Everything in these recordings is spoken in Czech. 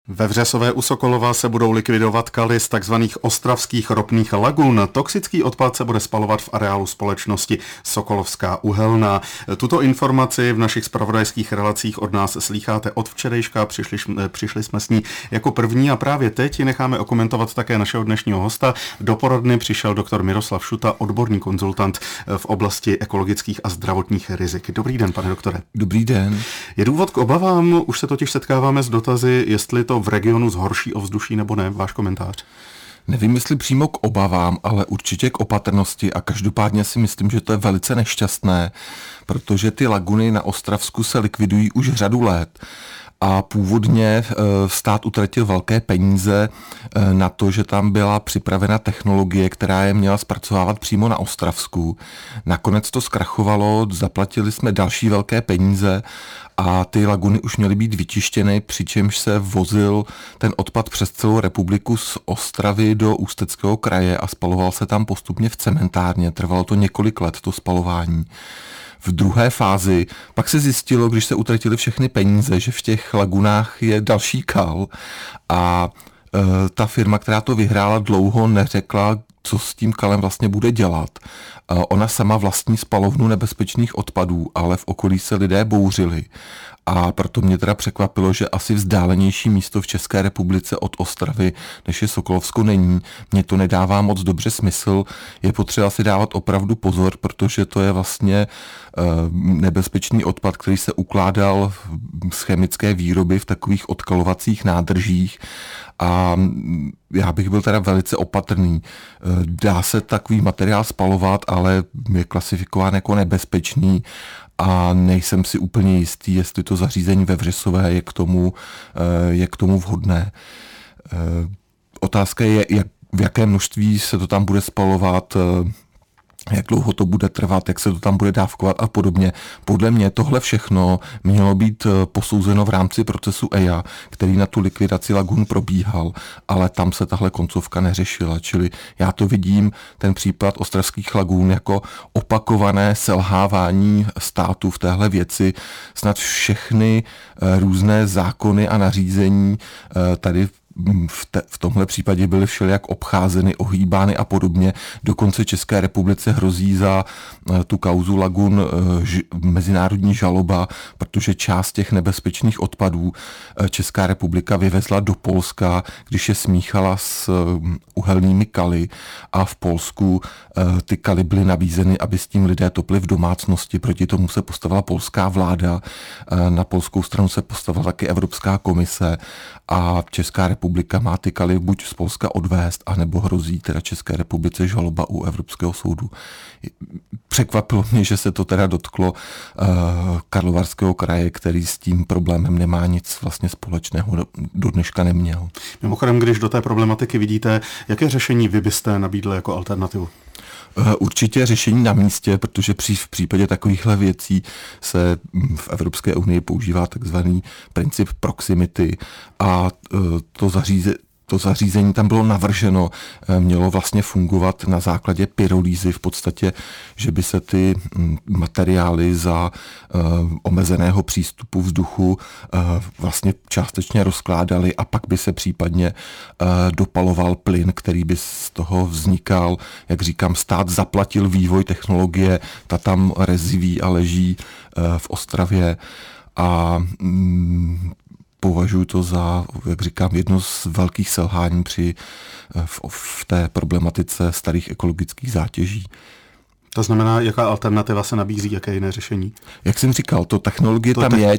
Ve Vřesové u Sokolova se budou likvidovat kaly z takzvaných ostravských ropných lagun. Toxický odpad se bude spalovat v areálu společnosti Sokolovská uhelná. Tuto informaci v našich zpravodajských relacích od nás slýcháte od včerejška, přišli jsme s ní jako první a právě teď ji necháme okomentovat také našeho dnešního hosta. Do poradny přišel doktor Miroslav Šuta, odborný konzultant v oblasti ekologických a zdravotních rizik. Dobrý den, pane doktore. Dobrý den. Je důvod k obavám, už se totiž setkáváme s dotazy, jestli to v regionu zhorší ovzduší nebo ne, váš komentář? Nevím, jestli přímo k obavám, ale určitě k opatrnosti a každopádně si myslím, že to je velice nešťastné, protože ty laguny na Ostravsku se likvidují už řadu let. A původně stát utratil velké peníze na to, že tam byla připravena technologie, která je měla zpracovávat přímo na Ostravsku. Nakonec to zkrachovalo, zaplatili jsme další velké peníze a ty laguny už měly být vyčištěny, přičemž se vozil ten odpad přes celou republiku z Ostravy do Ústeckého kraje a spaloval se tam postupně v cementárně. Trvalo to několik let, to spalování. V druhé fázi pak se zjistilo, když se utratili všechny peníze, že v těch lagunách je další kal a ta firma, která to vyhrála, dlouho neřekla, co s tím kalem vlastně bude dělat. Ona sama vlastní spalovnu nebezpečných odpadů, ale v okolí se lidé bouřili. A proto mě teda překvapilo, že asi vzdálenější místo v České republice od Ostravy, než je Sokolovsko, není. Mně to nedává moc dobře smysl. Je potřeba si dávat opravdu pozor, protože to je vlastně nebezpečný odpad, který se ukládal z chemické výroby v takových odkalovacích nádržích. A já bych byl teda velice opatrný. Dá se takový materiál spalovat, ale je klasifikován jako nebezpečný a nejsem si úplně jistý, jestli to zařízení ve Vřesové je k tomu vhodné. Otázka je, v jakém množství se to tam bude spalovat, jak dlouho to bude trvat, jak se to tam bude dávkovat a podobně. Podle mě tohle všechno mělo být posouzeno v rámci procesu EIA, který na tu likvidaci lagun probíhal, ale tam se tahle koncovka neřešila. Čili já to vidím, ten případ ostravských lagun, jako opakované selhávání státu v téhle věci. Snad všechny různé zákony a nařízení tady v tomhle případě byly všelijak obcházeny, ohýbány a podobně. Dokonce České republice hrozí za tu kauzu lagun mezinárodní žaloba, protože část těch nebezpečných odpadů Česká republika vyvezla do Polska, když je smíchala s uhelnými kaly a v Polsku ty kaly byly nabízeny, aby s tím lidé topli v domácnosti. Proti tomu se postavila polská vláda, na polskou stranu se postavila taky Evropská komise a Česká republika má ty kaly buď z Polska odvést, anebo hrozí teda České republice žaloba u Evropského soudu. Překvapilo mě, že se to teda dotklo Karlovarského kraje, který s tím problémem nemá nic vlastně společného, do dneška neměl. Mimochodem, když do té problematiky vidíte, jaké řešení vy byste nabídli jako alternativu? Určitě řešení na místě, protože v případě takovýchhle věcí se v Evropské unii používá takzvaný princip proximity a to zařízení tam bylo navrženo, mělo vlastně fungovat na základě pyrolýzy v podstatě, že by se ty materiály za omezeného přístupu vzduchu vlastně částečně rozkládaly a pak by se případně dopaloval plyn, který by z toho vznikal. Jak říkám, stát zaplatil vývoj technologie, ta tam reziví a leží v Ostravě a považuji to za, jak říkám, jedno z velkých selhání v té problematice starých ekologických zátěží. To znamená, jaká alternativa se nabízí, jaké jiné řešení? Jak jsem říkal, technologie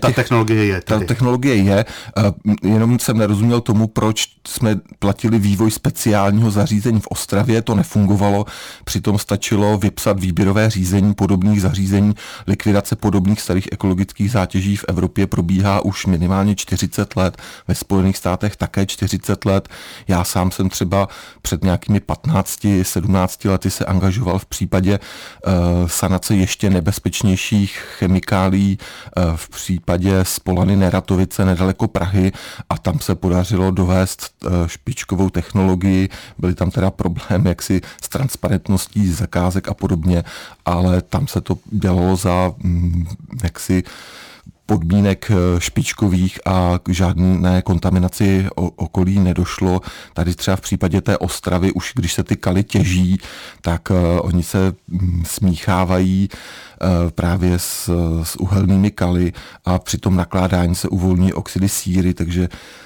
je, jenom jsem nerozuměl tomu, proč jsme platili vývoj speciálního zařízení v Ostravě, to nefungovalo, přitom stačilo vypsat výběrové řízení podobných zařízení, likvidace podobných starých ekologických zátěží v Evropě probíhá už minimálně 40 let, ve Spojených státech také 40 let. Já sám jsem třeba před nějakými 15-17 lety se angažoval v případě sanace ještě nebezpečnějších chemikálií v případě Spolany Neratovice nedaleko Prahy a tam se podařilo dovést špičkovou technologii. Byly tam teda problémy jaksi s transparentností zakázek a podobně, ale tam se to dělalo za jaksi podmínek špičkových a k žádné kontaminaci okolí nedošlo. Tady třeba v případě té Ostravy, už když se ty kaly těží, tak oni se smíchávají právě s uhelnými kaly a při tom nakládání se uvolní oxidy síry, takže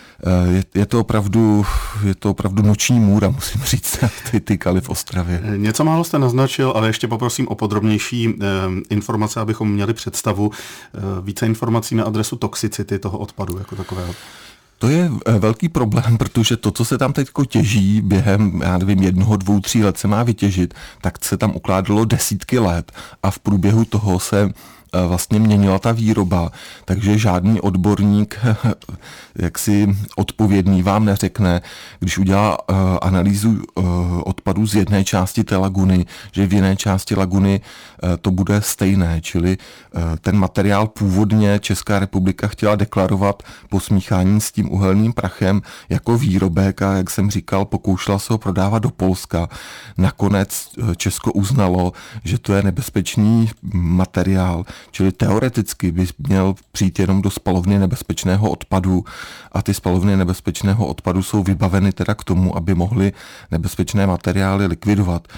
je to opravdu noční můra, musím říct, ty kaly v Ostravě. Něco málo jste naznačil, ale ještě poprosím o podrobnější informace, abychom měli představu. Více informací na adresu toxicity toho odpadu jako takového. To je velký problém, protože to, co se tam teď těží během, 1, 2, 3 let se má vytěžit, tak se tam ukládalo desítky let a v průběhu toho se vlastně měnila ta výroba, takže žádný odborník jaksi odpovědný vám neřekne, když udělá analýzu odpadu z jedné části té laguny, že v jiné části laguny to bude stejné, čili ten materiál původně Česká republika chtěla deklarovat po smíchání s tím uhelným prachem jako výrobek a jak jsem říkal, pokoušela se ho prodávat do Polska. Nakonec Česko uznalo, že to je nebezpečný materiál, čili teoreticky by měl přijít jenom do spalovny nebezpečného odpadu a ty spalovny nebezpečného odpadu jsou vybaveny teda k tomu, aby mohly nebezpečné materiály likvidovat.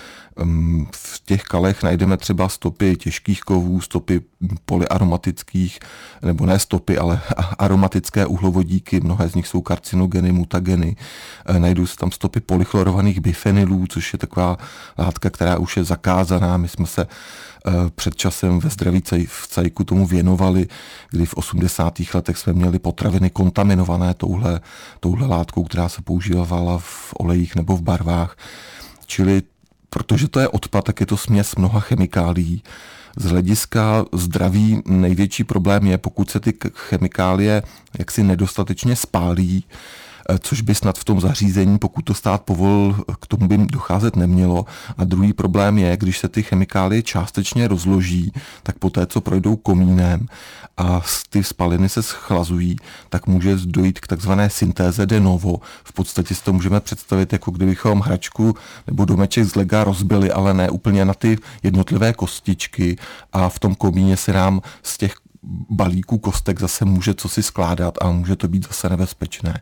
V těch kalech najdeme třeba stopy těžkých kovů, stopy polyaromatických, nebo ne stopy, ale aromatické uhlovodíky, mnohé z nich jsou karcinogeny, mutageny. Najdou se tam stopy polychlorovaných bifenylů, což je taková látka, která už je zakázaná. My jsme se před časem ve Zdraví v Cajku tomu věnovali, kdy v 80. letech jsme měli potraviny kontaminované touhle látkou, která se používala v olejích nebo v barvách. Čili protože to je odpad, tak je to směs mnoha chemikálií. Z hlediska zdraví největší problém je, pokud se ty chemikálie jaksi nedostatečně spálí, což by snad v tom zařízení, pokud to stát povolil, k tomu by docházet nemělo. A druhý problém je, když se ty chemikálie částečně rozloží, tak poté, co projdou komínem a ty spaliny se schlazují, tak může dojít k takzvané syntéze de novo. V podstatě si to můžeme představit, jako kdybychom hračku nebo domeček z lega rozbili, ale ne úplně na ty jednotlivé kostičky a v tom komíně se nám z těch balíků kostek zase může cosi skládat a může to být zase nebezpečné.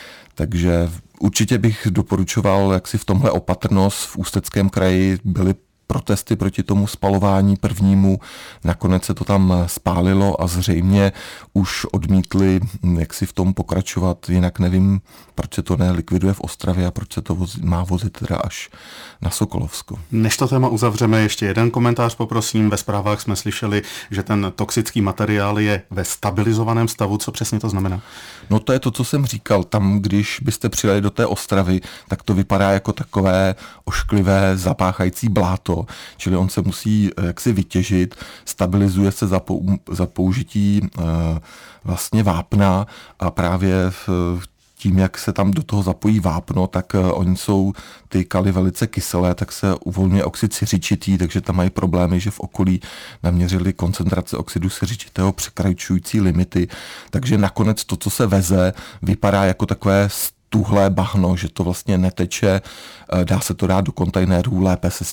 Takže určitě bych doporučoval, jak si v tomhle opatrnost. V Ústeckém kraji byly protesty proti tomu spalování prvnímu, nakonec se to tam spálilo a zřejmě už odmítli, jak si v tom pokračovat, jinak nevím, proč se to nelikviduje v Ostravě a proč se to má vozit teda až na Sokolovsko. Než to téma uzavřeme, ještě jeden komentář poprosím. Ve zprávách jsme slyšeli, že ten toxický materiál je ve stabilizovaném stavu. Co přesně to znamená? No to je to, co jsem říkal. Tam, když byste přijeli do té Ostravy, tak to vypadá jako takové ošklivé, zapáchající bláto, čili on se musí jaksi vytěžit, stabilizuje se za použití vlastně vápna a právě tím, jak se tam do toho zapojí vápno, tak oni jsou ty kaly velice kyselé, tak se uvolňuje oxid siřičitý, takže tam mají problémy, že v okolí naměřili koncentrace oxidu siřičitého překračující limity, takže nakonec to, co se veze, vypadá jako takové tuhlé bahno, že to vlastně neteče, dá se to dát do kontejnerů,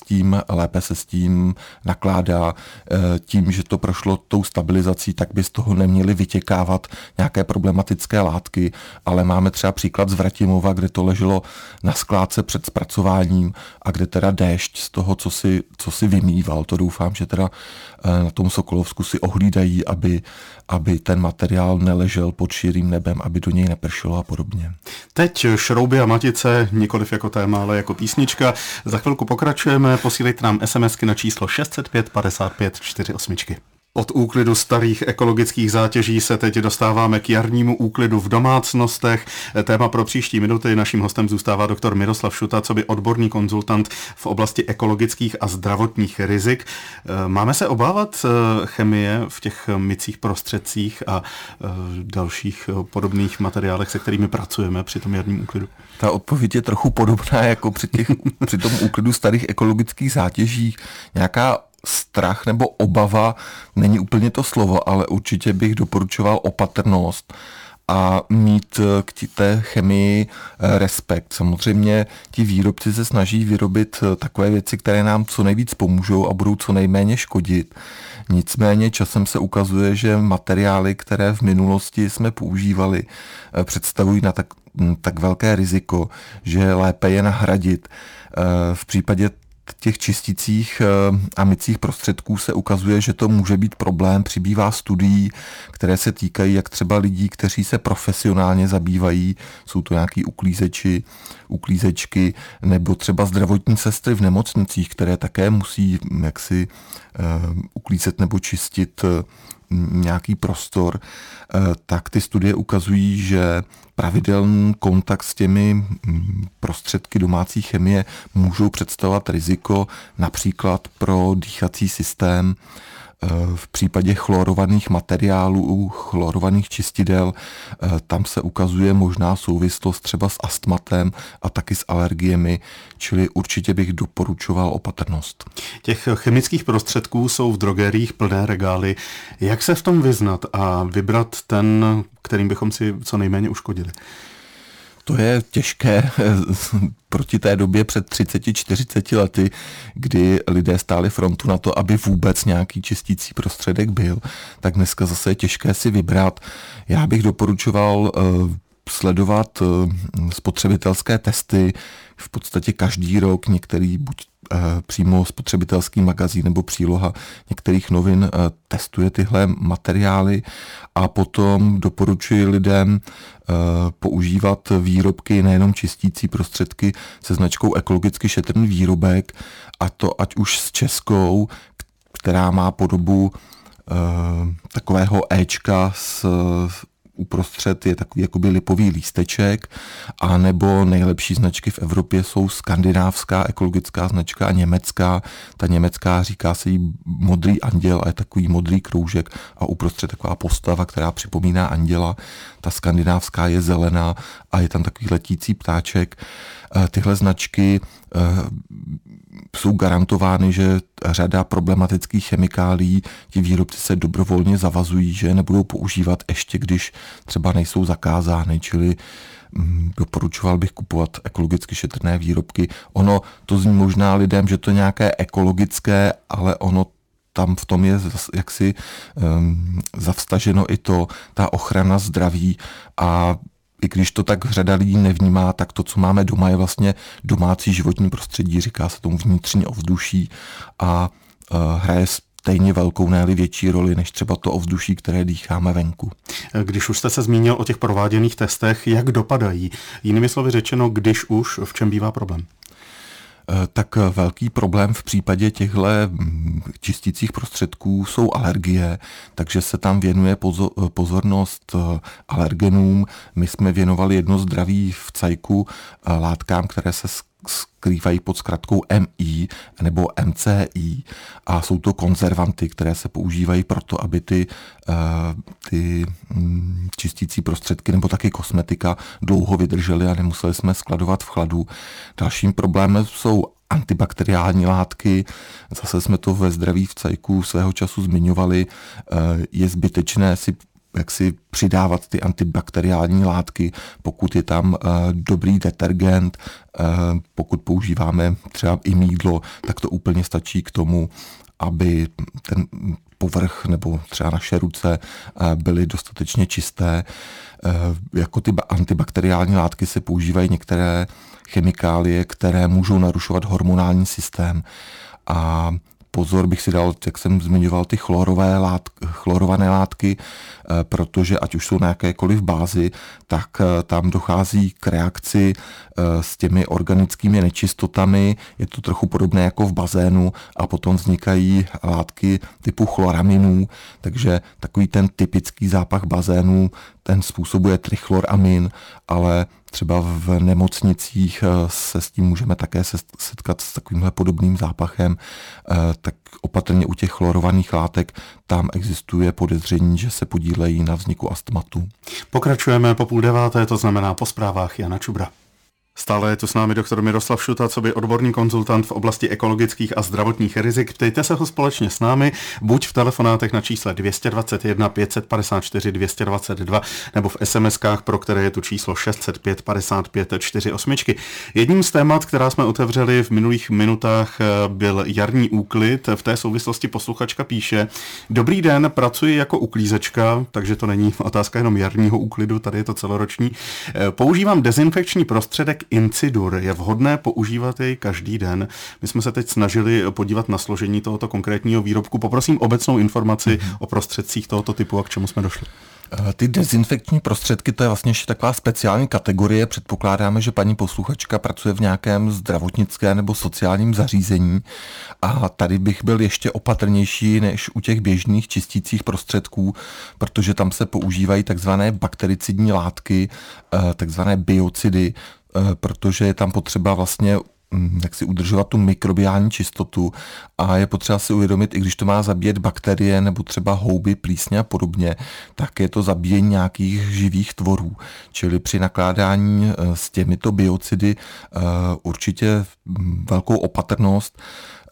lépe se s tím nakládá. Tím, že to prošlo tou stabilizací, tak by z toho neměly vytěkávat nějaké problematické látky, ale máme třeba příklad z Vratimova, kde to leželo na skládce před zpracováním a kde teda déšť z toho, co si vymýval. To doufám, že teda na tom Sokolovsku si ohlídají, aby ten materiál neležel pod širým nebem, aby do něj nepršelo a podobně. Teď šrouby a matice, nikoliv jako téma, ale jako písnička. Za chvilku pokračujeme, posílejte nám SMSky na číslo 605 55 48. Od úklidu starých ekologických zátěží se teď dostáváme k jarnímu úklidu v domácnostech. Téma pro příští minuty. Naším hostem zůstává doktor Miroslav Šuta, coby odborný konzultant v oblasti ekologických a zdravotních rizik. Máme se obávat chemie v těch mycích prostředcích a dalších podobných materiálech, se kterými pracujeme při tom jarním úklidu? Ta odpověď je trochu podobná jako při tom úklidu starých ekologických zátěží. Nějaká strach nebo obava není úplně to slovo, ale určitě bych doporučoval opatrnost a mít k té chemii respekt. Samozřejmě ti výrobci se snaží vyrobit takové věci, které nám co nejvíc pomůžou a budou co nejméně škodit. Nicméně časem se ukazuje, že materiály, které v minulosti jsme používali, představují na tak velké riziko, že je lépe je nahradit. V případě těch čistících a mycích prostředků se ukazuje, že to může být problém. Přibývá studií, které se týkají jak třeba lidí, kteří se profesionálně zabývají, jsou to nějaký uklízečky, nebo třeba zdravotní sestry v nemocnicích, které také musí jaksi uklízet nebo čistit nějaký prostor, tak ty studie ukazují, že pravidelný kontakt s těmi prostředky domácí chemie můžou představovat riziko například pro dýchací systém. V případě chlorovaných materiálů, chlorovaných čistidel, tam se ukazuje možná souvislost třeba s astmatem a taky s alergiemi, čili určitě bych doporučoval opatrnost. Těch chemických prostředků jsou v drogeriích plné regály. Jak se v tom vyznat a vybrat ten, kterým bychom si co nejméně uškodili? To je těžké proti té době před 30-40 lety, kdy lidé stáli frontu na to, aby vůbec nějaký čistící prostředek byl, tak dneska zase je těžké si vybrat. Já bych doporučoval sledovat spotřebitelské testy v podstatě každý rok, některý buď přímo spotřebitelský magazín nebo příloha některých novin testuje tyhle materiály a potom doporučuji lidem používat výrobky, nejenom čistící prostředky se značkou ekologicky šetrný výrobek, a to ať už s českou, která má podobu takového éčka uprostřed je takový jakoby lipový lísteček, a nebo nejlepší značky v Evropě jsou skandinávská ekologická značka a německá. Ta německá říká se jí modrý anděl a je takový modrý kroužek a uprostřed taková postava, která připomíná anděla. Ta skandinávská je zelená a je tam takový letící ptáček. Tyhle značky jsou garantovány, že řada problematických chemikálií ti výrobci se dobrovolně zavazují, že nebudou používat ještě, když třeba nejsou zakázány, čili doporučoval bych kupovat ekologicky šetrné výrobky. Ono to zní možná lidem, že to je nějaké ekologické, ale ono tam v tom je jaksi zavstaženo i ta ochrana zdraví, a i když to tak řada lidí nevnímá, tak to, co máme doma, je vlastně domácí životní prostředí, říká se tomu vnitřní ovzduší, a hraje stejně velkou, ne-li větší roli, než třeba to ovzduší, které dýcháme venku. Když už jste se zmínil o těch prováděných testech, jak dopadají? Jinými slovy řečeno, když už, v čem bývá problém? Tak velký problém v případě těchto čistících prostředků jsou alergie, takže se tam věnuje pozornost alergenům. My jsme věnovali jedno zdraví v cajku látkám, které se skrývají pod zkratkou MI nebo MCI, a jsou to konzervanty, které se používají proto, aby ty čistící prostředky nebo taky kosmetika dlouho vydržely a nemuseli jsme skladovat v chladu. Dalším problémem jsou antibakteriální látky. Zase jsme to ve zdraví v cajku svého času zmiňovali. Je zbytečné si přidávat ty antibakteriální látky, pokud je tam dobrý detergent, pokud používáme třeba i mýdlo, tak to úplně stačí k tomu, aby ten povrch nebo třeba naše ruce byly dostatečně čisté. Jako ty antibakteriální látky se používají některé chemikálie, které můžou narušovat hormonální systém. A pozor bych si dal, jak jsem zmiňoval, ty chlorované látky, protože ať už jsou na jakékoliv bázi, tak tam dochází k reakci s těmi organickými nečistotami. Je to trochu podobné jako v bazénu a potom vznikají látky typu chloraminů, takže takový ten typický zápach bazénu, ten způsobuje trichloramin, ale třeba v nemocnicích se s tím můžeme také setkat s takovýmhle podobným zápachem, tak opatrně u těch chlorovaných látek tam existuje podezření, že se podílejí na vzniku astmatu. Pokračujeme po 8:30, to znamená po zprávách Jana Čubra. Stále je tu s námi doktor Miroslav Šuta, coby odborný konzultant v oblasti ekologických a zdravotních rizik. Ptejte se ho společně s námi, buď v telefonátech na čísle 221 554 222 nebo v SMS-kách, pro které je tu číslo 605 55 48. Jedním z témat, která jsme otevřeli v minulých minutách, byl jarní úklid. V té souvislosti posluchačka píše: Dobrý den, pracuji jako uklízečka, takže to není otázka jenom jarního úklidu, tady je to celoroční. Používám dezinfekční prostředek Incidur. Je vhodné používat jej každý den. My jsme se teď snažili podívat na složení tohoto konkrétního výrobku. Poprosím obecnou informaci o prostředcích tohoto typu a k čemu jsme došli. Ty dezinfekční prostředky, to je vlastně ještě taková speciální kategorie. Předpokládáme, že paní posluchačka pracuje v nějakém zdravotnickém nebo sociálním zařízení a tady bych byl ještě opatrnější než u těch běžných čistících prostředků, protože tam se používají takzvané baktericidní látky, takzvané biocidy, protože je tam potřeba vlastně jak si udržovat tu mikrobiální čistotu a je potřeba si uvědomit, i když to má zabíjet bakterie nebo třeba houby, plísně a podobně, tak je to zabíjení nějakých živých tvorů. Čili při nakládání s těmito biocidy určitě velkou opatrnost.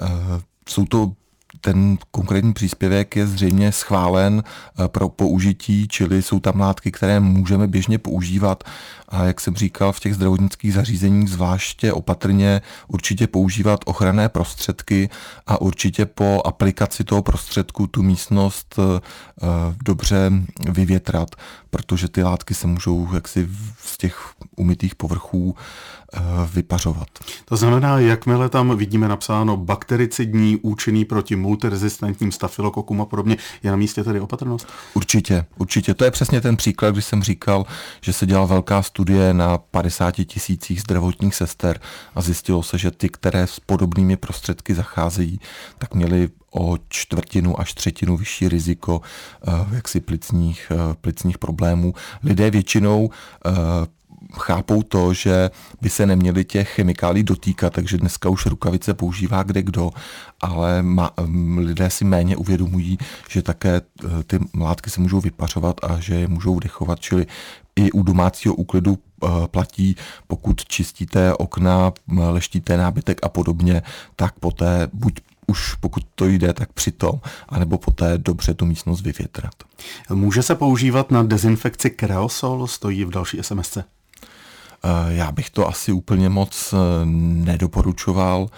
Ten konkrétní příspěvek je zřejmě schválen pro použití, čili jsou tam látky, které můžeme běžně používat a jak jsem říkal, v těch zdravotnických zařízeních zvláště opatrně určitě používat ochranné prostředky a určitě po aplikaci toho prostředku tu místnost dobře vyvětrat, protože ty látky se můžou jaksi z těch umytých povrchů vypařovat. To znamená, jakmile tam vidíme napsáno baktericidní, účinný proti multirezistentním stafylokokům a podobně, je na místě tedy opatrnost? Určitě. To je přesně ten příklad, když jsem říkal, že se dělala velká studie na 50 000 zdravotních sester a zjistilo se, že ty, které s podobnými prostředky zacházejí, tak měly o 1/4 až 1/3 vyšší riziko jaksi plicních problémů. Lidé většinou chápou to, že by se neměli těch chemikálií dotýkat, takže dneska už rukavice používá kdekdo, ale lidé si méně uvědomují, že také ty látky se můžou vypařovat a že je můžou vdechovat, čili i u domácího úklidu platí, pokud čistíte okna, leštíte nábytek a podobně, tak poté už pokud to jde, tak přitom, anebo poté dobře tu místnost vyvětrat. Může se používat na dezinfekci kreosol, stojí v další SMSce? Já bych to asi úplně moc nedoporučoval.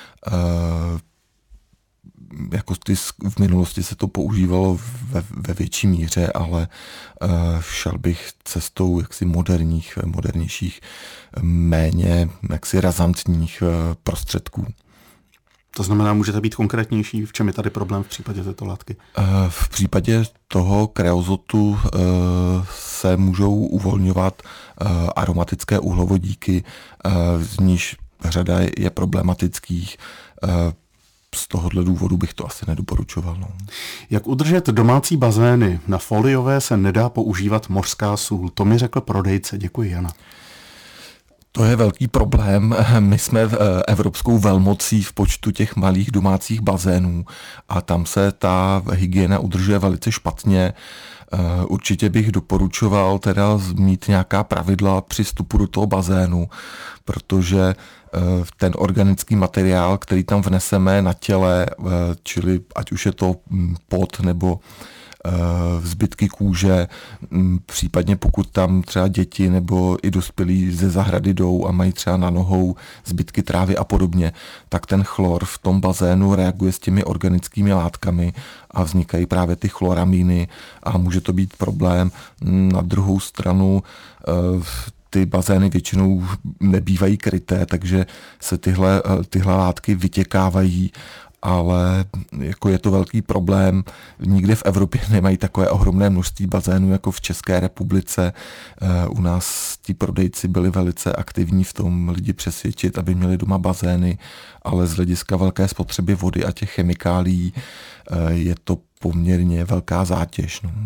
Jako v minulosti se to používalo ve větší míře, ale šel bych cestou jaksi modernějších, méně jaksi razantních prostředků. To znamená, můžete být konkrétnější, v čem je tady problém v případě této látky? V případě toho kreozotu se můžou uvolňovat aromatické uhlovodíky, z níž řada je problematických. Z tohohle důvodu bych to asi nedoporučoval. No. Jak udržet domácí bazény? Na foliové se nedá používat mořská sůl. To mi řekl prodejce. Děkuji, Jana. To je velký problém. My jsme evropskou velmocí v počtu těch malých domácích bazénů a tam se ta hygiena udržuje velice špatně. Určitě bych doporučoval teda mít nějaká pravidla při vstupu do toho bazénu, protože ten organický materiál, který tam vneseme na těle, čili ať už je to pot nebo zbytky kůže, případně pokud tam třeba děti nebo i dospělí ze zahrady jdou a mají třeba na nohou zbytky trávy a podobně, tak ten chlor v tom bazénu reaguje s těmi organickými látkami a vznikají právě ty chloramíny a může to být problém. Na druhou stranu ty bazény většinou nebývají kryté, takže se tyhle látky vytěkávají, ale jako je to velký problém. Nikde v Evropě nemají takové ohromné množství bazénů jako v České republice. U nás ti prodejci byli velice aktivní v tom lidi přesvědčit, aby měli doma bazény, ale z hlediska velké spotřeby vody a těch chemikálií je to poměrně velká zátěž. No.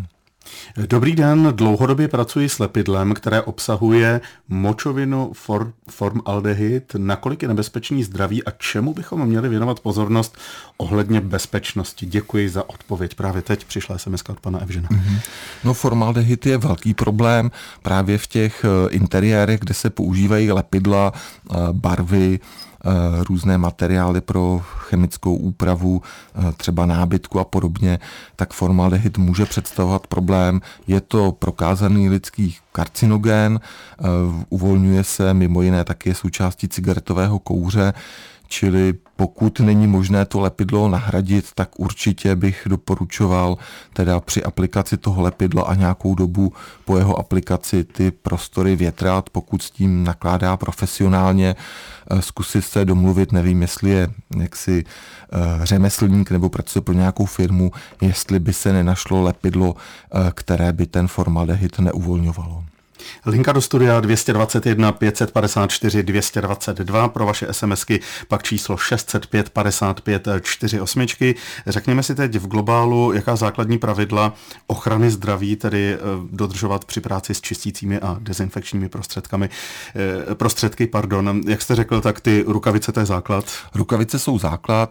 Dobrý den, dlouhodobě pracuji s lepidlem, které obsahuje močovinu formaldehyd. Nakolik je nebezpečný zdraví a čemu bychom měli věnovat pozornost ohledně bezpečnosti? Děkuji za odpověď. Právě teď přišla SMS od pana Evžena. No, formaldehyd je velký problém právě v těch interiérech, kde se používají lepidla, barvy, různé materiály pro chemickou úpravu, třeba nábytku a podobně, tak formaldehyd může představovat problém. Je to prokázaný lidský karcinogen, uvolňuje se mimo jiné taky součástí cigaretového kouře, čili pokud není možné to lepidlo nahradit, tak určitě bych doporučoval teda při aplikaci toho lepidla a nějakou dobu po jeho aplikaci ty prostory větrat, pokud s tím nakládá profesionálně, zkusit se domluvit, nevím, jestli je jaksi řemeslník nebo pracuje pro nějakou firmu, jestli by se nenašlo lepidlo, které by ten formaldehyd neuvolňovalo. Linka do studia 221 554 222 pro vaše SMSky, pak číslo 605 55 48. Řekněme si teď v globálu, jaká základní pravidla ochrany zdraví tedy dodržovat při práci s čistícími a dezinfekčními prostředky. Jak jste řekl, tak ty rukavice, to je základ? Rukavice jsou základ.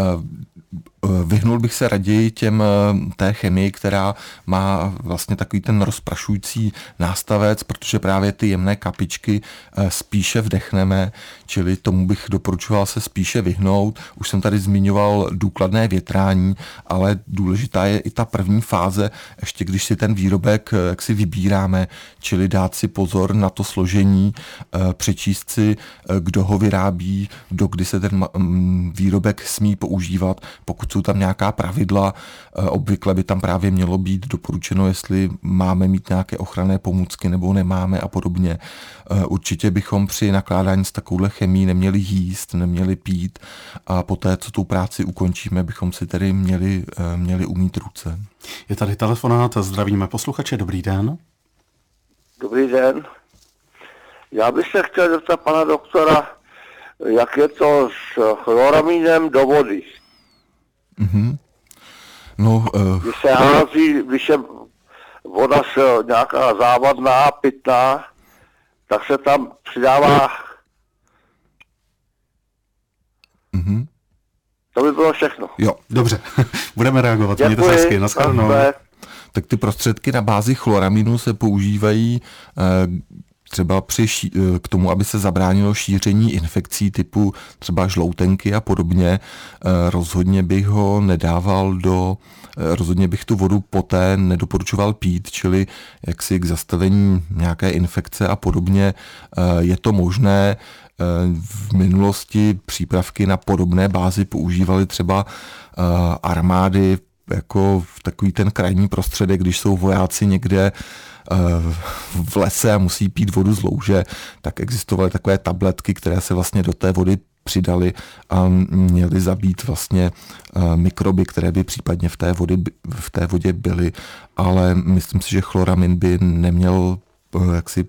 Vyhnul bych se raději té chemii, která má vlastně takový ten rozprašující nástavec, protože právě ty jemné kapičky spíše vdechneme, čili tomu bych doporučoval se spíše vyhnout. Už jsem tady zmiňoval důkladné větrání, ale důležitá je i ta první fáze, ještě když si ten výrobek jak si vybíráme, čili dát si pozor na to složení, přečíst si, kdo ho vyrábí, dokdy se ten výrobek smí používat. Pokud jsou tam nějaká pravidla, obvykle by tam právě mělo být doporučeno, jestli máme mít nějaké ochranné pomůcky nebo nemáme a podobně. Určitě bychom při nakládání s takovouhle chemií neměli jíst, neměli pít a poté, co tu práci ukončíme, bychom si tedy měli umýt ruce. Je tady telefonát, zdravíme posluchače, dobrý den. Dobrý den. Já bych se chtěl zeptat pana doktora, jak je to s chloraminem do vody. Mm-hmm. No, Když se hází, když je voda nějaká závadná, pitná, tak se tam přidává. Mm-hmm. To by bylo všechno. Jo, dobře. Budeme reagovat. Mějte se hezky. Naschledanou. Tak ty prostředky na bázi chloraminu se používají třeba k tomu, aby se zabránilo šíření infekcí typu třeba žloutenky a podobně. Rozhodně bych ho nedával rozhodně bych tu vodu poté nedoporučoval pít, čili jaksi k zastavení nějaké infekce a podobně. Je to možné. V minulosti přípravky na podobné bázi používaly třeba armády jako takový ten krajní prostředek, když jsou vojáci někde v lese a musí pít vodu z louže, tak existovaly takové tabletky, které se vlastně do té vody přidali a měly zabít vlastně mikroby, které by případně v té vodě byly, ale myslím si, že chloramin by neměl jaksi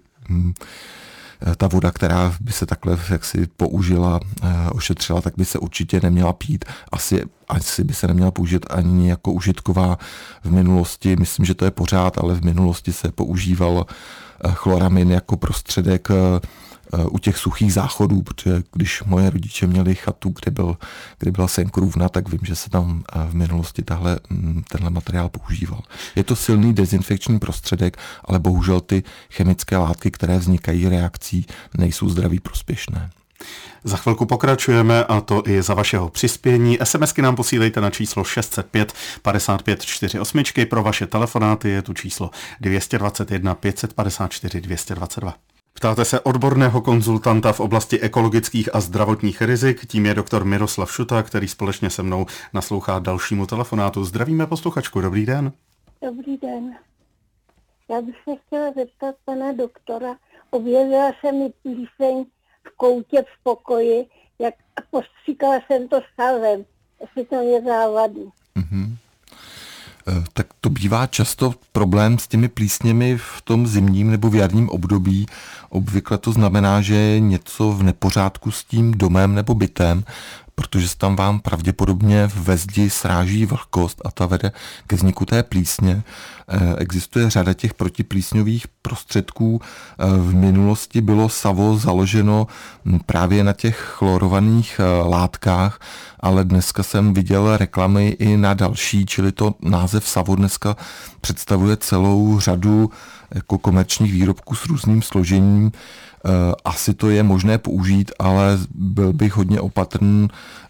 ta voda, která by se takhle jaksi použila, ošetřila, tak by se určitě neměla pít. Asi by se neměla použít ani jako užitková v minulosti. Myslím, že to je pořád, ale v minulosti se používal chloramin jako prostředek u těch suchých záchodů, protože když moje rodiče měli chatu, kde byla senkrůvna, tak vím, že se tam v minulosti tenhle materiál používal. Je to silný dezinfekční prostředek, ale bohužel ty chemické látky, které vznikají reakcí, nejsou zdraví prospěšné. Za chvilku pokračujeme, a to i za vašeho přispění. SMSky nám posílejte na číslo 605 55 48. Pro vaše telefonáty je tu číslo 221 554 222. Ptáte se odborného konzultanta v oblasti ekologických a zdravotních rizik, tím je doktor Miroslav Šuta, který společně se mnou naslouchá dalšímu telefonátu. Zdravíme posluchačku, dobrý den. Dobrý den. Já bych se chtěla zeptat pana doktora, objevila se mi plíseň v koutě v pokoji, a postříkala jsem to salvem, jestli to je závadný. Mm-hmm. Tak to bývá často problém s těmi plísněmi v tom zimním nebo v jarním období. Obvykle to znamená, že je něco v nepořádku s tím domem nebo bytem. protože se tam vám pravděpodobně ve zdi sráží vlhkost a ta vede ke vzniku té plísně. Existuje řada těch protiplísňových prostředků. V minulosti bylo savo založeno právě na těch chlorovaných látkách, ale dneska jsem viděl reklamy i na další, čili to název savo dneska představuje celou řadu jako komerčních výrobků s různým složením. Asi to je možné použít, ale byl bych hodně opatrný.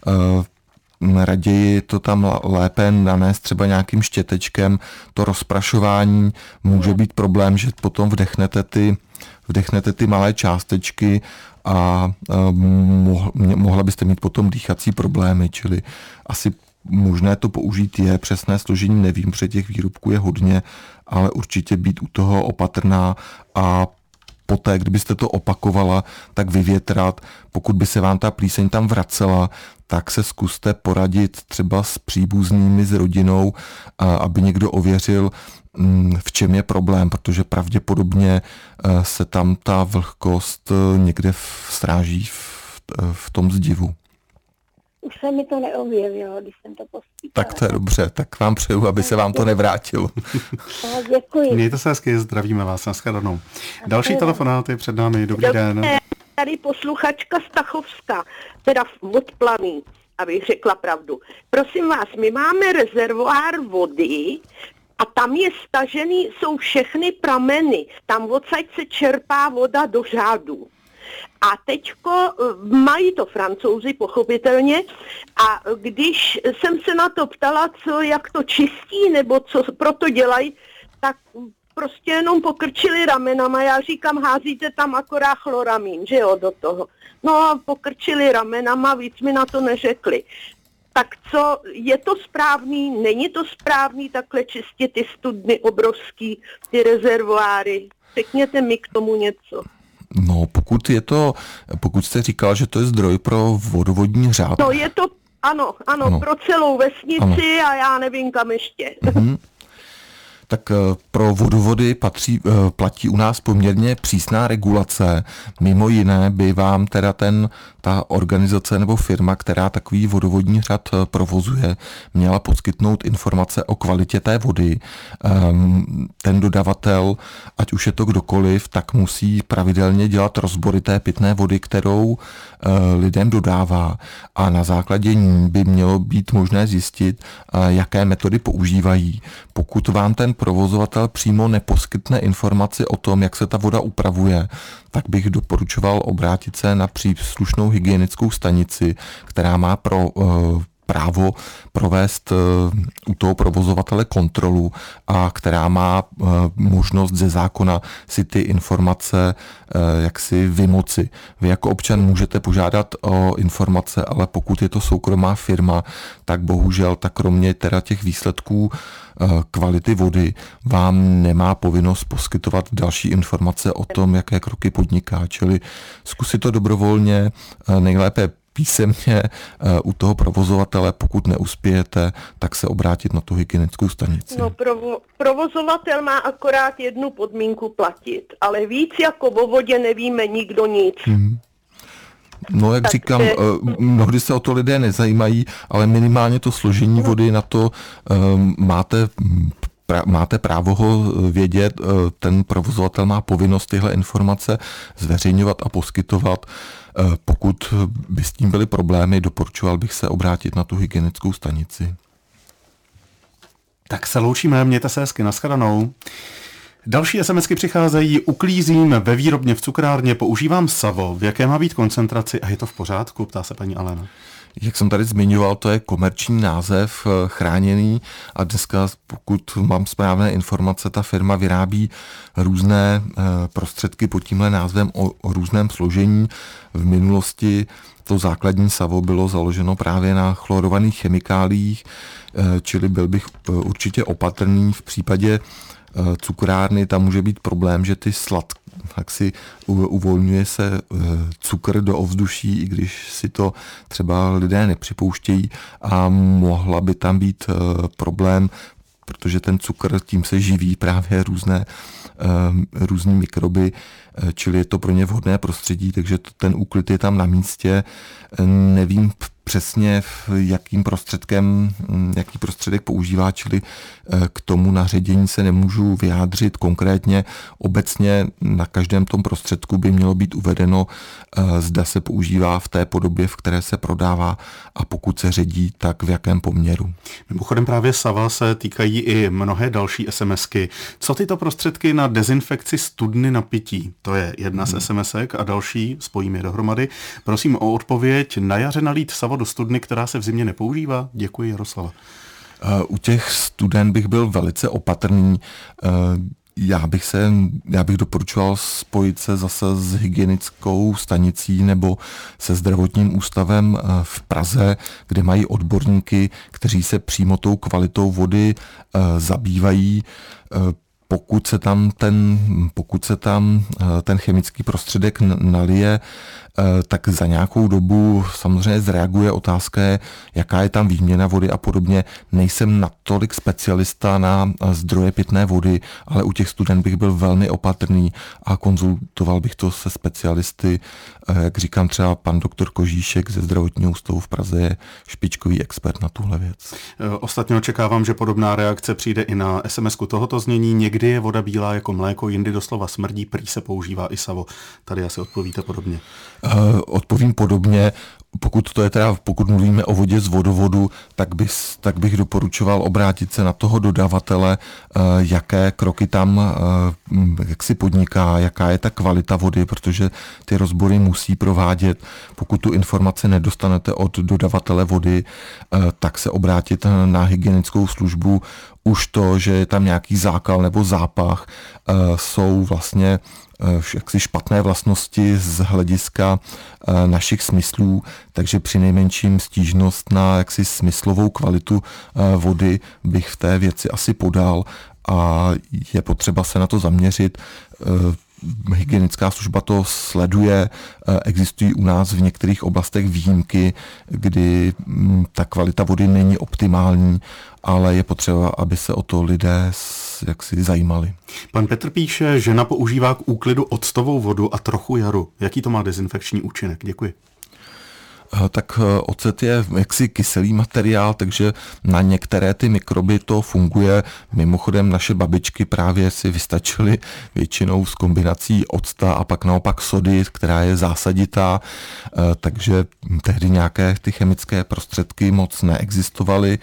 Raději to tam lépe nanést třeba nějakým štětečkem. To rozprašování může být problém, že potom vdechnete ty malé částečky a mohla byste mít potom dýchací problémy, čili asi možné to použít je, přesné složení nevím, protože těch výrobků je hodně, ale určitě být u toho opatrná a poté, kdybyste to opakovala, tak vyvětrat. Pokud by se vám ta plíseň tam vracela, tak se zkuste poradit třeba s příbuznými, s rodinou, aby někdo ověřil, v čem je problém, protože pravděpodobně se tam ta vlhkost někde sráží v tom zdivu. Už se mi to neobjevilo, když jsem to postříkala. Tak to je dobře, tak vám přeju, aby se vám to nevrátilo. Děkuji. Mějte se hezky, zdravíme vás, nashledanou. Další telefonát je před námi, dobrý den. Tady posluchačka Stachovská, teda od Planý, abych řekla pravdu. Prosím vás, my máme rezervoár vody a tam je stažený, jsou všechny prameny. Tam odsaď se čerpá voda do řádu. A teďko mají to Francouzi, pochopitelně, a když jsem se na to ptala, jak to čistí, nebo co proto dělají, tak prostě jenom pokrčili ramenama. Já říkám, házíte tam akorát chloramin, že jo, do toho. No a pokrčili ramenama, víc mi na to neřekli. Tak co, je to správný, není to správný takhle čistit ty studny obrovský, ty rezervoáry? Řekněte mi k tomu něco. No, pokud jste říkal, že to je zdroj pro vodovodní řád. No je to, ano, pro celou vesnici a já nevím kam ještě. Mhm. Tak pro vodovody platí u nás poměrně přísná regulace. Mimo jiné by vám teda ta organizace nebo firma, která takový vodovodní řad provozuje, měla poskytnout informace o kvalitě té vody. Ten dodavatel, ať už je to kdokoliv, tak musí pravidelně dělat rozbory té pitné vody, kterou lidem dodává. A na základě ní by mělo být možné zjistit, jaké metody používají. Pokud vám ten provozovatel přímo neposkytne informaci o tom, jak se ta voda upravuje, tak bych doporučoval obrátit se na příslušnou hygienickou stanici, která má právo provést u toho provozovatele kontrolu a která má možnost ze zákona si ty informace jaksi vymoci. Vy jako občan můžete požádat o informace, ale pokud je to soukromá firma, tak bohužel tak kromě teda těch výsledků kvality vody vám nemá povinnost poskytovat další informace o tom, jaké kroky podniká. Čili zkusit to dobrovolně, nejlépe písemně u toho provozovatele, pokud neuspějete, tak se obrátit na tu hygienickou stanici. No, provozovatel má akorát jednu podmínku platit, ale víc jako o vodě nevíme nikdo nic. No, jak říkám, mnohdy se o to lidé nezajímají, ale minimálně to složení vody na to máte právo ho vědět, ten provozovatel má povinnost tyhle informace zveřejňovat a poskytovat. Pokud by s tím byly problémy, doporučoval bych se obrátit na tu hygienickou stanici. Tak se loučíme, mějte se hezky, nashledanou. Další SMSky přicházejí, uklízím ve výrobně v cukrárně, používám savo, v jaké má být koncentraci a je to v pořádku, ptá se paní Alena. Jak jsem tady zmiňoval, to je komerční název, chráněný a dneska, pokud mám správné informace, ta firma vyrábí různé prostředky pod tímhle názvem o různém složení. V minulosti to základní savo bylo založeno právě na chlorovaných chemikáliích, čili byl bych určitě opatrný v případě cukrárny, tam může být problém, že ty si uvolňuje se cukr do ovzduší, i když si to třeba lidé nepřipouštějí a mohla by tam být problém, protože ten cukr, tím se živí právě různý mikroby, čili je to pro ně vhodné prostředí, takže ten úklid je tam na místě. Nevím přesně jaký prostředek používá, čili k tomu naředění se nemůžu vyjádřit konkrétně. Obecně na každém tom prostředku by mělo být uvedeno, zda se používá v té podobě, v které se prodává, a pokud se ředí, tak v jakém poměru. Mimochodem právě Sava se týkají i mnohé další SMSky. Co tyto prostředky na dezinfekci studny na pití? To je jedna z SMSek a další, spojím je dohromady. Prosím o odpověď. Na jaře nalít Savo do studny, která se v zimě nepoužívá? Děkuji, Jaroslava. U těch studen bych byl velice opatrný. Já bych doporučoval spojit se zase s hygienickou stanicí nebo se zdravotním ústavem v Praze, kde mají odborníky, kteří se přímo tou kvalitou vody zabývají. Pokud se tam ten chemický prostředek nalije, tak za nějakou dobu samozřejmě zreaguje otázka, jaká je tam výměna vody a podobně. Nejsem natolik specialista na zdroje pitné vody, ale u těch studen bych byl velmi opatrný a konzultoval bych to se specialisty. Jak říkám, třeba pan doktor Kožíšek ze zdravotního ústavu v Praze je špičkový expert na tuhle věc. Ostatně očekávám, že podobná reakce přijde i na SMS-ku tohoto znění. Někdy je voda bílá jako mléko, jindy doslova smrdí, prý se používá i Savo. Tady asi odpovíte podobně. Odpovím podobně. Pokud mluvíme o vodě z vodovodu, tak bych doporučoval obrátit se na toho dodavatele, jaké kroky tam jak si podniká, jaká je ta kvalita vody, protože ty rozbory musí provádět. Pokud tu informaci nedostanete od dodavatele vody, tak se obrátit na hygienickou službu. Už to, že je tam nějaký zákal nebo zápach, jsou vlastně jaksi špatné vlastnosti z hlediska našich smyslů, takže přinejmenším stížnost na jaksi smyslovou kvalitu vody bych v té věci asi podal a je potřeba se na to zaměřit. Hygienická služba to sleduje, existují u nás v některých oblastech výjimky, kdy ta kvalita vody není optimální, ale je potřeba, aby se o to lidé jaksi zajímali. Pan Petr píše, žena používá k úklidu octovou vodu a trochu jaru. Jaký to má dezinfekční účinek? Děkuji. Tak ocet je jaksi kyselý materiál, takže na některé ty mikroby to funguje. Mimochodem naše babičky právě si vystačily většinou s kombinací octa a pak naopak sody, která je zásaditá, takže tehdy nějaké ty chemické prostředky moc neexistovaly.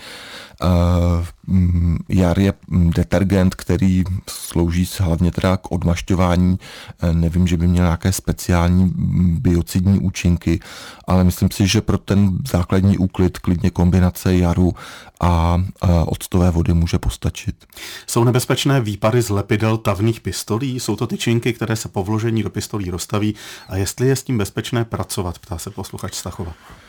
Jar je detergent, který slouží hlavně teda k odmašťování. Nevím, že by měl nějaké speciální biocidní účinky, ale myslím si, že pro ten základní úklid klidně kombinace jaru a octové vody může postačit. Jsou nebezpečné výpary z lepidel tavných pistolí? Jsou to tyčinky, které se po vložení do pistolí roztaví, a jestli je s tím bezpečné pracovat, ptá se posluchač Stachova.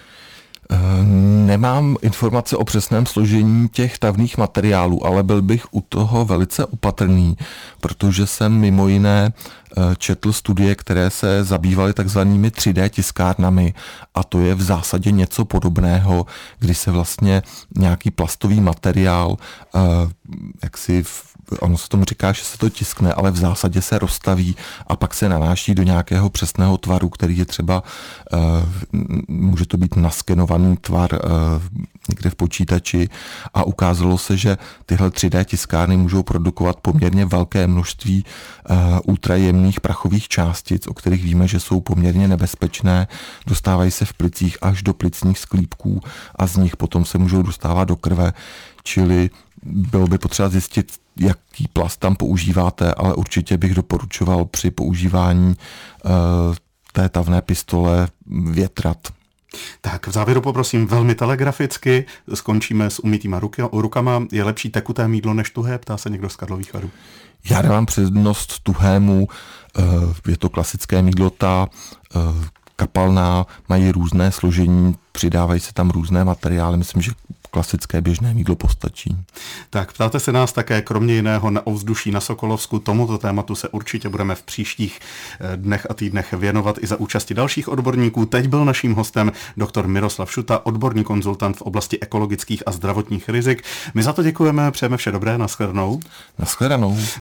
Nemám informace o přesném složení těch tavných materiálů, ale byl bych u toho velice opatrný, protože jsem mimo jiné četl studie, které se zabývaly takzvanými 3D tiskárnami, a to je v zásadě něco podobného, kdy se vlastně nějaký plastový materiál, ono se tomu říká, že se to tiskne, ale v zásadě se rozstaví a pak se nanáší do nějakého přesného tvaru, který je třeba, může to být naskenovaný tvar někde v počítači, a ukázalo se, že tyhle 3D tiskárny můžou produkovat poměrně velké množství ultrajemných prachových částic, o kterých víme, že jsou poměrně nebezpečné, dostávají se v plicích až do plicních sklípků a z nich potom se můžou dostávat do krve, čili bylo by potřeba zjistit, jaký plast tam používáte, ale určitě bych doporučoval při používání té tavné pistole větrat. Tak v závěru poprosím velmi telegraficky, skončíme s umytýma rukama. Je lepší tekuté mýdlo než tuhé, ptá se někdo z Karlových Varů. Já dávám přednost tuhému, je to klasické mýdlo, ta kapalná, mají různé složení, přidávají se tam různé materiály, myslím, že klasické běžné mýdlo postačí. Tak ptáte se nás také kromě jiného na ovzduší na Sokolovsku. Tomuto tématu se určitě budeme v příštích dnech a týdnech věnovat i za účasti dalších odborníků. Teď byl naším hostem doktor Miroslav Šuta, odborný konzultant v oblasti ekologických a zdravotních rizik. My za to děkujeme, přejeme vše dobré, nashledanou. Nashledanou.